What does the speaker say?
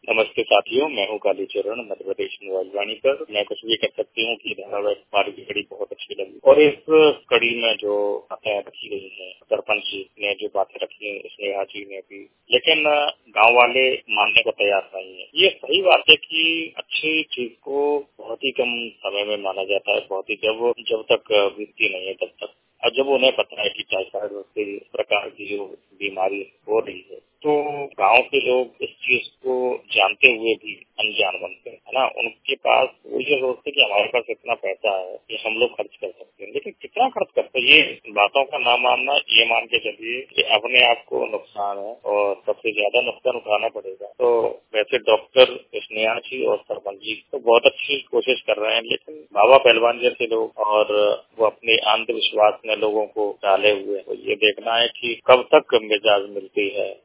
नमस्ते साथियों, मैं हूँ कालीचरण, मध्य प्रदेश मोबाइल वाणी पर। मैं कुछ भी कह सकती हूँ कि धारावाहिक पारी की कड़ी बहुत अच्छी लगी और इस कड़ी में जो बातें रखी गई हैं, सरपंच जी ने जो बातें रखी हैं, स्नेहा जी ने भी, लेकिन गांव वाले मानने को तैयार नहीं है। ये सही बात है कि अच्छी चीज को बहुत ही कम समय में माना जाता है, बहुत ही जब तक बीतती नहीं है तब तक। और जब उन्हें पता है कि टाइफाइड से इस प्रकार की जो बीमारी हो रही है, तो गांव के लोग इस चीज को जानते हुए भी अनजान बनते हैं, है ना। उनके पास वो ये सोचते कि हमारे पास इतना पैसा है कि हम लोग खर्च कर सकते हैं, लेकिन कितना खर्च करते हैं ये बातों का ना मानना, ये मान के चलिए कि अपने आप को नुकसान है और सबसे ज्यादा नुकसान उठाना पड़ेगा। तो वैसे डॉक्टर स्नेहा जी और सरपंच जी तो बहुत अच्छी कोशिश कर रहे हैं, लेकिन बाबा पहलवान जैसे लोग और वो अपने अंधविश्वास में लोगों को डाले हुए हैं। तो ये देखना है कि कब तक मिजाज मिलती है।